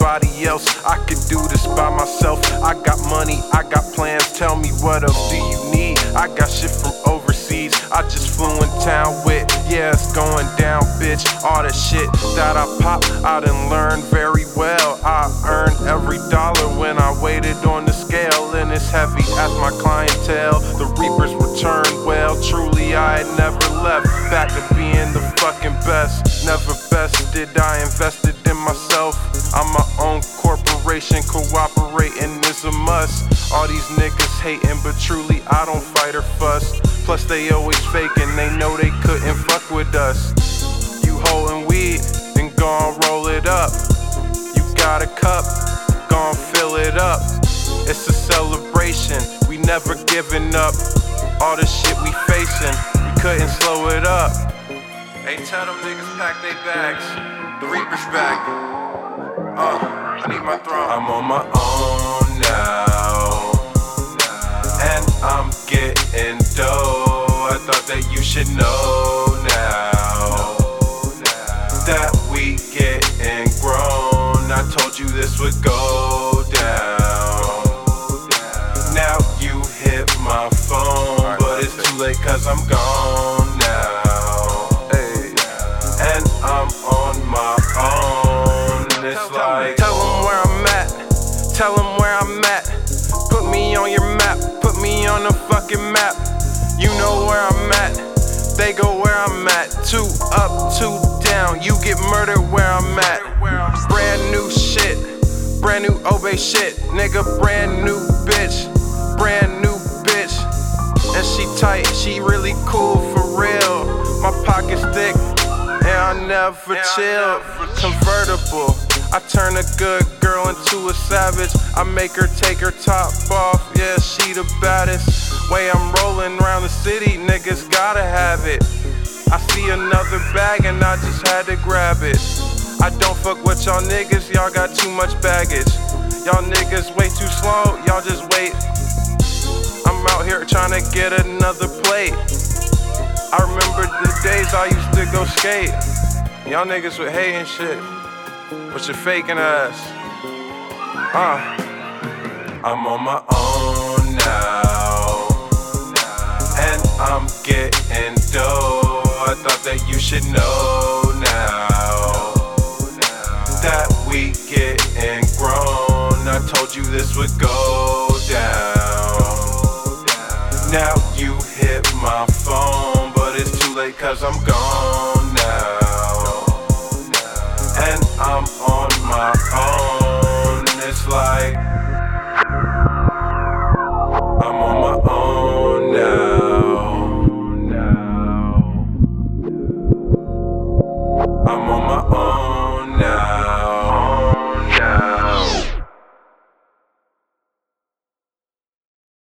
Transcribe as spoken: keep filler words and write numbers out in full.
nobody else. I could do this by myself. I got money, I got plans. Tell me what else do you need? I got shit from overseas I just flew in town with. Yeah, it's going down, bitch. All the shit that I pop, I done learned very well. I earned every dollar when I waited on the scale, and it's heavy as my clientele. The reapers returned well. Truly, I had never left. Back to being the fucking best. Never bested, I invested in myself. I'm my own corporation, cooperating is a must. All these niggas hating, but truly I don't fight or fuss. Plus they always faking, they know they couldn't fuck with us. You holding weed, then gon' roll it up. You got a cup, gon' fill it up. It's a celebration, we never giving up. All the shit we facing, we couldn't slow it up. Hey, tell them niggas pack they bags. The Reaper's back. Uh, I need my throne. I'm on my own now, and I'm getting dough. I thought that you should know now that we getting grown. I told you this would go down. Now you hit my phone, but it's too late cause I'm gone now. And I'm on my own. It's tell, like tell them where I'm at. Tell them where I'm at. Put me on your map. Put me on the fucking map. You know where I'm at. They go where I'm at. Two up, two down. You get murdered where I'm at. Brand new shit. Brand new Obey shit. Nigga, brand new bitch. Brand new bitch. And she tight. She really cool for real. My pocket's thick. And I never chill. Convertible, I turn a good girl into a savage. I make her take her top off. Yeah, she the baddest. Way I'm rolling around the city, niggas gotta have it. I see another bag and I just had to grab it. I don't fuck with y'all niggas, y'all got too much baggage. Y'all niggas way too slow, y'all just wait. I'm out here trying to get another plate. I remember the days I used to go skate. Y'all niggas with hate and shit, but you're faking ass. Uh, I'm on my own now, and I'm getting dough. I thought that you should know now that we getting grown. I told you this would go down. Now you hit my phone, but it's too late cause I'm gone.